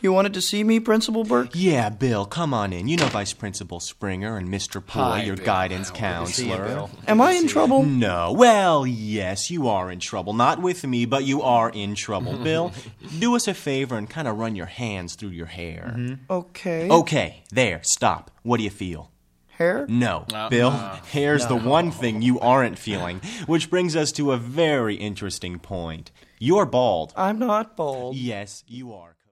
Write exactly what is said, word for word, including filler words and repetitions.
You wanted to see me, Principal Burke? Yeah, Bill, come on in. You know Vice Principal Springer and Mister Poy, Hi, your Bill. guidance Good to see you, counselor. Bill. Am I in trouble? No. Well, yes, you are in trouble. Not with me, but you are in trouble. Bill, do us a favor and kind of run your hands through your hair. Mm-hmm. Okay. Okay, there, stop. What do you feel? Hair? No. Uh, Bill, uh, hair's no. the one thing you aren't feeling, which brings us to a very interesting point. You're bald. I'm not bald. Yes, you are.